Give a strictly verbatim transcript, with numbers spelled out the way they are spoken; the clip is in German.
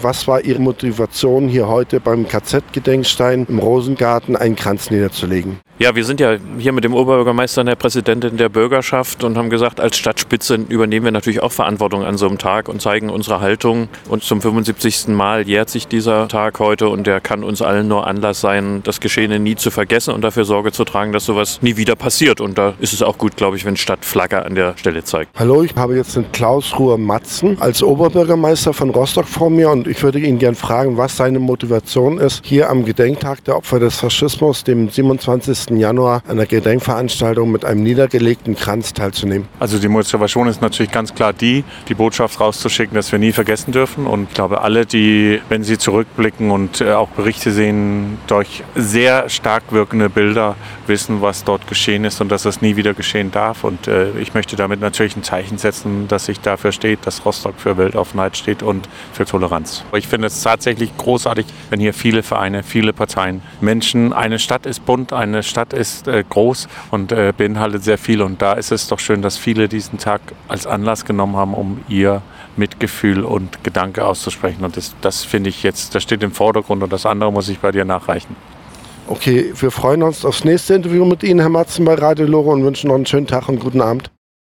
Was war Ihre Motivation, hier heute beim K Z-Gedenkstein im Rosengarten einen Kranz niederzulegen? Ja, wir sind ja hier mit dem Oberbürgermeister und der Präsidentin der Bürgerschaft und haben gesagt, als Stadtspitze übernehmen wir natürlich auch Verantwortung an so einem Tag und zeigen unsere Haltung. Und zum fünfundsiebzigsten Mal jährt sich dieser Tag heute und der kann uns allen nur Anlass sein, das Geschehene nie zu vergessen und dafür Sorge zu tragen, dass sowas nie wieder passiert. Und da ist es auch gut, glaube ich, wenn Stadtflagge an der Stelle zeigt. Hallo, ich habe jetzt den Klaus Ruhr-Matzen als Oberbürgermeister von Rostock vor mir und ich würde ihn gerne fragen, was seine Motivation ist, hier am Gedenktag der Opfer des Faschismus, dem siebenundzwanzigsten Januar, an einer Gedenkveranstaltung mit einem niedergelegten Kranz teilzunehmen. Also die Motivation ist natürlich ganz klar die, die Botschaft rauszuschicken, dass wir nie vergessen dürfen. Und ich glaube, alle, die, wenn sie zurückblicken und äh, auch Berichte sehen, durch sehr stark wirkende Bilder wissen, was dort geschehen ist und dass das nie wieder geschehen darf. Und äh, ich möchte damit natürlich ein Zeichen setzen, dass sich dafür steht, dass Rostock für Weltoffenheit steht und für Toleranz. Ich finde es tatsächlich großartig, wenn hier viele Vereine, viele Parteien, Menschen, eine Stadt ist bunt, eine Stadt ist äh, groß und äh, beinhaltet sehr viel. Und da ist es doch schön, dass viele diesen Tag als Anlass genommen haben, um ihr Mitgefühl und Gedanke auszusprechen. Und das, das finde ich jetzt, das steht im Vordergrund und das andere muss ich bei dir nachreichen. Okay, wir freuen uns aufs nächste Interview mit Ihnen, Herr Matzen, bei Radio Lore und wünschen noch einen schönen Tag und guten Abend.